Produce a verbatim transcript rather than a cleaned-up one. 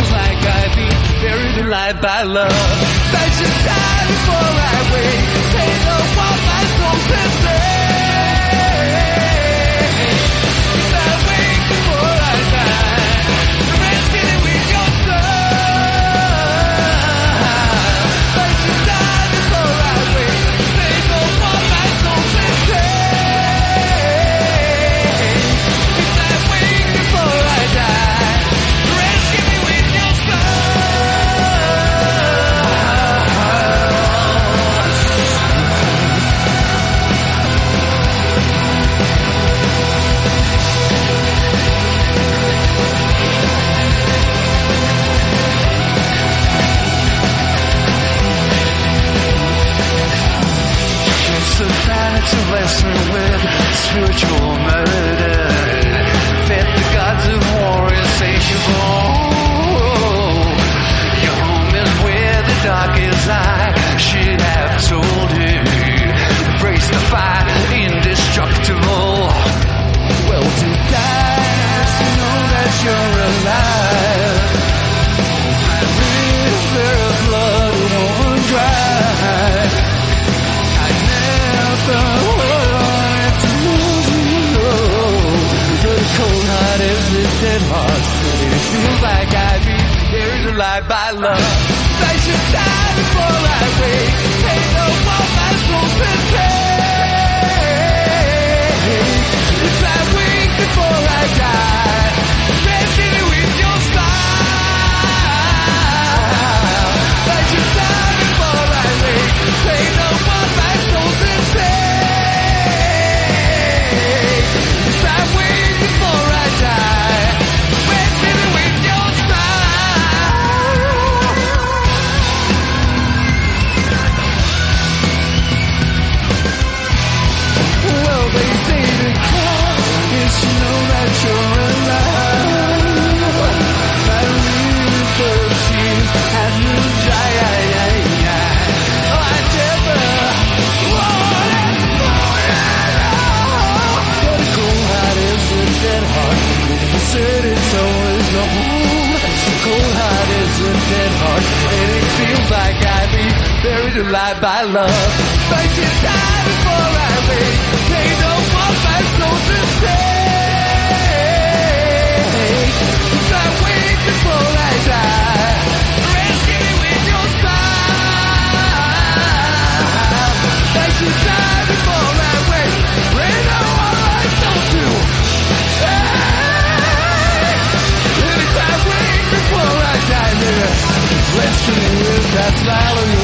feels like I've been buried alive by love. I should die before I wake. Take up what my soul can say. If I wake before I die, rescue me with your smile. I should die before I wake. Take up what my soul can say. If I wake before I die, rescue me with your It's a vanity lesson with spiritual murder. Fed the gods of war insatiable. Your home is where the dark is. I should have told you. Embrace the fire, indestructible. Well, to die is to know that you're alive. My river of blood won't dry. I never wanted to lose you. The cold heart is a dead heart. It feels like I'd be buried alive by love. I should die before I wake. Take up what my soul can take. If I wake before I die, rescue me with your smile. I should die before I wake. Take up what my soul can take. If I wake before I die, rescue me with your smile. Well, they say the call is to know that you're alive. My river seems as you dry. Oh, I never wanted to know it all. But a cold heart is a dead heart. You said it's always the home. A cold heart is a dead heart. And it feels like I'd be buried alive by love. I should die before I wake. They don't want my soul to stay. If I wake before I die, rescue me with your smile. I should die before I wake. They don't want my soul to stay. And if I wake before I die, baby, rescue me with that smile of yours.